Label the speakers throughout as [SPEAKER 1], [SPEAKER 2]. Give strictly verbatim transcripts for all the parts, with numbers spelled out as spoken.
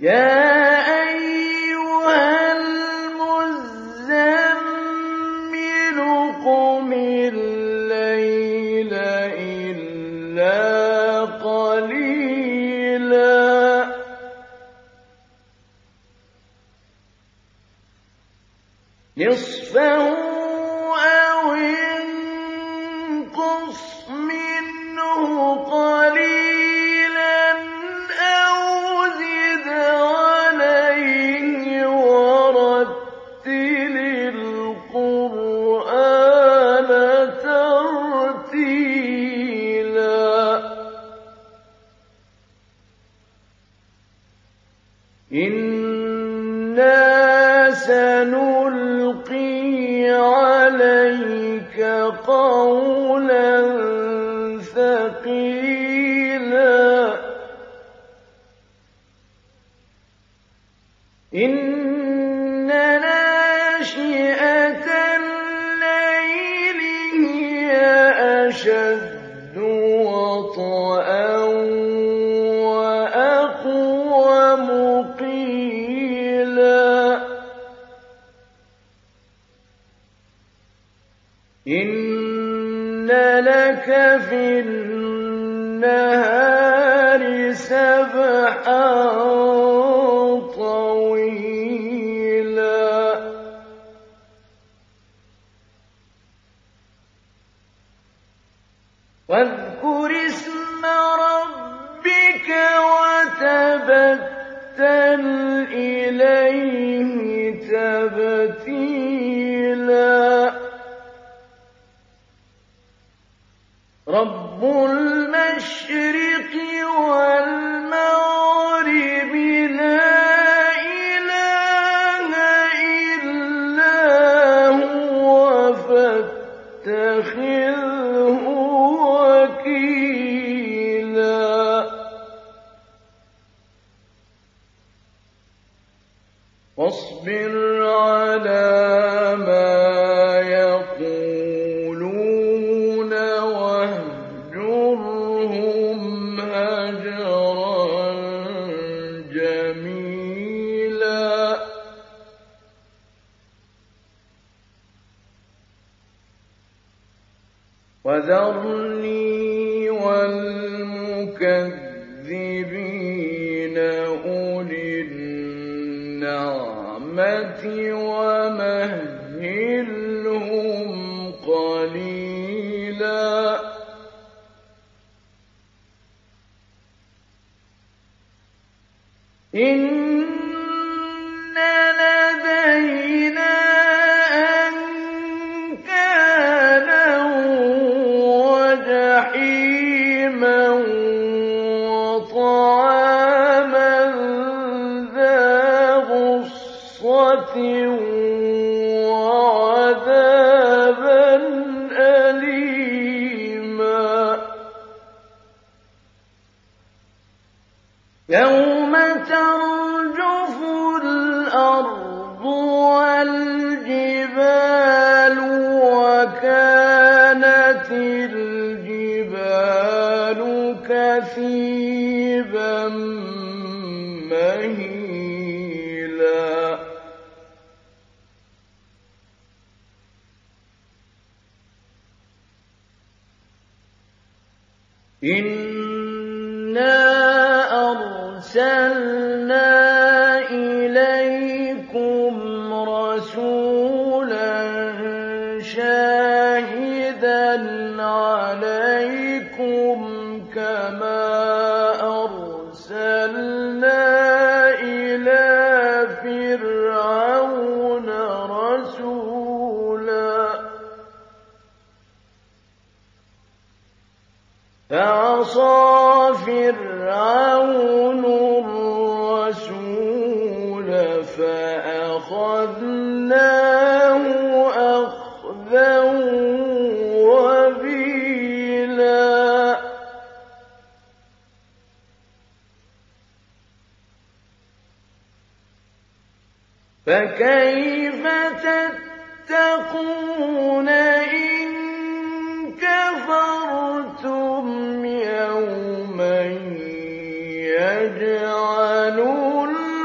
[SPEAKER 1] يَا أَيُّهَا الْمُزَّمِّلُ قُمِ اللَّيْلَ إِلَّا قَلِيلًا نِّصْفَهُ أَوِ انقُصْ مِنْهُ قَلِيلًا أَوْ زِدْ عَلَيْهِ وَرَتِّلِ الْقُرْآنَ تَرْتِيلًا إِنَّا سَنُلْقِي عَلَيْكَ قَوْلًا ثَقِيلًا إِنَّ نَاشِئَةَ اللَّيْلِ هِيَ أَشَدُّ وَطْئًا وَأَقْوَمُ قِيلًا إِنَّ لَكَ فِي النَّهَارِ سَبْحًا طَوِيلًا وَاذْكُرِ اسْمَ رَبِّكَ وَتَبَتَّلْ إِلَيْهِ تَبْتِيلًا رَبُّ الْمَشْرِقِ وَالْمَغْرِبِ لَا إِلَٰهَ إِلَّا هُوَ فَاتَّخِذْهُ وَكِيلًا وَاصْبِرْ عَلَىٰ مَا يَقُولُونَ وَاهْجُرْهُمْ هَجْرًا جَمِيلًا وَذَرْنِي وَالْمُكَذِّبِينَ أُولِي النَّعْمَةِ وَمَهِّلْهُمْ قَلِيلًا إِنَّ لَدَيْنَا أَنكَالًا وَجَحِيمًا وَطَعَامًا ذَا غُصَّةٍ وَعَذَابًا أَلِيمًا يَوْمَ تَرْجُفُ الْأَرْضُ وَالْجِبَالُ وَكَانَتِ الْجِبَالُ كَثِيبًا مَّهِيلًا إِنَّا أَرْسَلْنَا إِلَيْكُمْ رَسُولًا شَاهِدًا عَلَيْكُمْ كَمَا أَرْسَلْنَا إِلَىٰ فِرْعَوْنَ رَسُولًا فَعَصَىٰ فِرْعَوْنُ الرَّسُولَ فَأَخَذْنَاهُ أَخْذًا وَبِيلًا فَكَيْفَ تَتَّقُونَ إِن كَفَرْتُمْ يَوْمًا يَجْعَلُ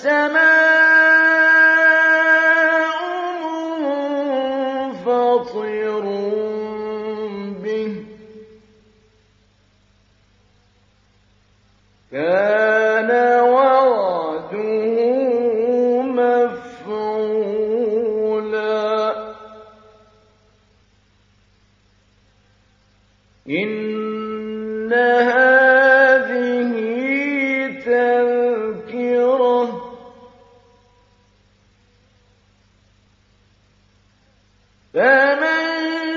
[SPEAKER 1] مُنفَطِرٌ بِهِ كَانَ وَعْدُهُ مَفْعُولًا إِنَّ هَٰذِهِ تَذْكِرَةٌ فَمَن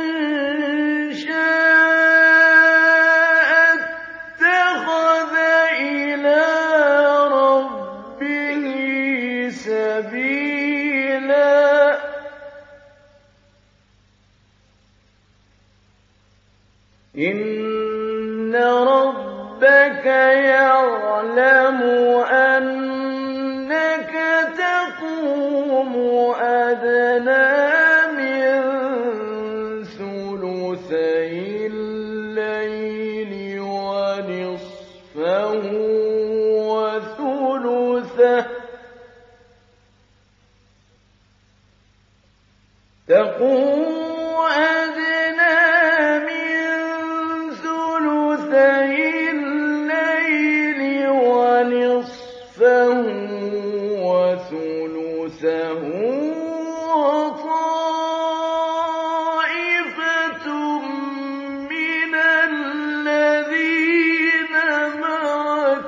[SPEAKER 1] شَاءَ اتَّخَذَ إِلَىٰ رَبِّهِ سَبِيلًا إِنَّ رَبَّكَ يَعْلَمُ أَنَّكَ تَقُومُ أَدْنَىٰ مِن ثُلُثَيِ اللَّيْلِ وَنِصْفَهُ وَثُلُثَهُ وَطَائِفَةٌ مِّنَ الَّذِينَ مَعَكَ ۚ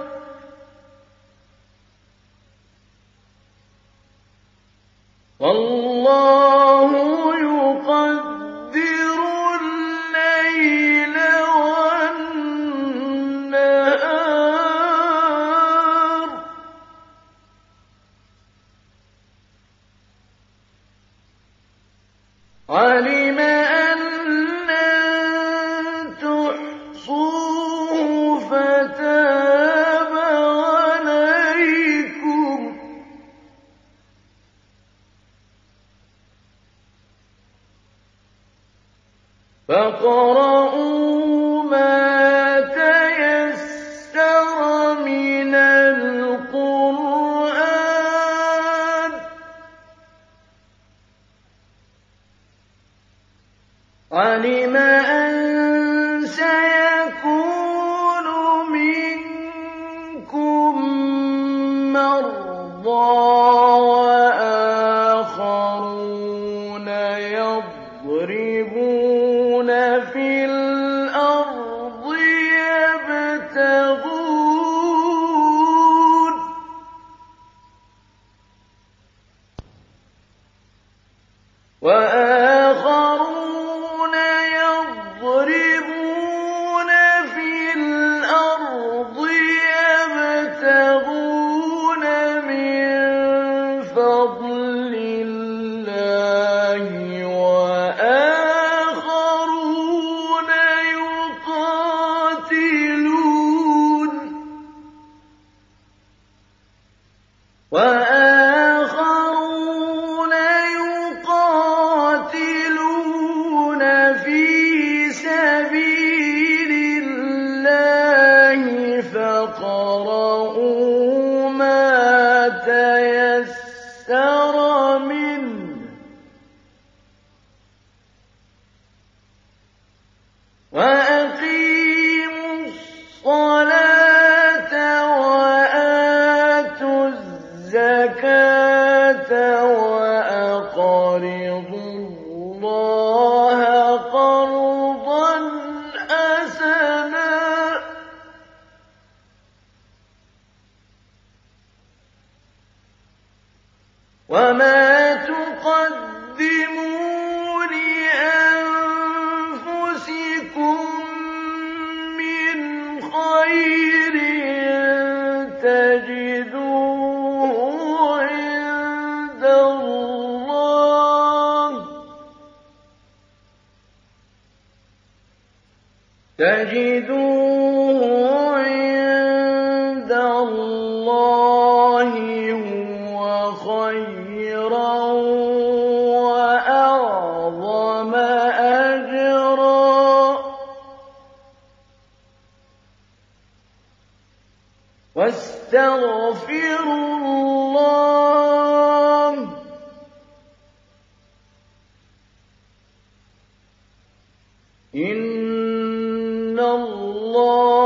[SPEAKER 1] وَاللَّهُ يُقَدِّرُ اللَّيْلَ وَالنَّهَارَ ۚ عَلِمَ أَن لَّن تُحْصُوهُ فَتَابَ عَلَيْكُمْ ۖ فاقرؤوا ما تيسر من القرآن ۚ عَلِمَ أَن سَيَكُونُ مِنكُم مَّرْضَىٰ وَآخَرُونَ يَضْرِبُونَ فِي الْأَرْضِ يَبْتَغُونَ وَآخَرُونَ يَضْرِبُونَ فِي الْأَرْضِ يَبْتَغُونَ مِن فَضْلِ اللَّهِ وَآخَرُونَ يُقَاتِلُونَ وَآخَرُونَ يُقَاتِلُونَ فِي سَبِيلِ اللَّهِ فَاقْرَءُوا مَا تَيَسَّرَ مِنْهُ ۚ وَأَقِيمُوا الصَّلَاةَ وَآتُوا الزَّكَاةَ وَأَقْرِضُوا اللَّهَ قَرْضًا حَسَنًا ۚ وَمَا تُقَدِّمُوا لِأَنفُسِكُم مِّنْ خَيْرٍ تَجِدُوهُ عِندَ اللَّهِ تَجِدُوهُ عِندَ اللَّهِ هُوَ خَيْرًا وَأَعْظَمَ أَجْرًا وَاسْتَغْفِرُوا اللَّهَ ۖ إِنَّ اللَّهَ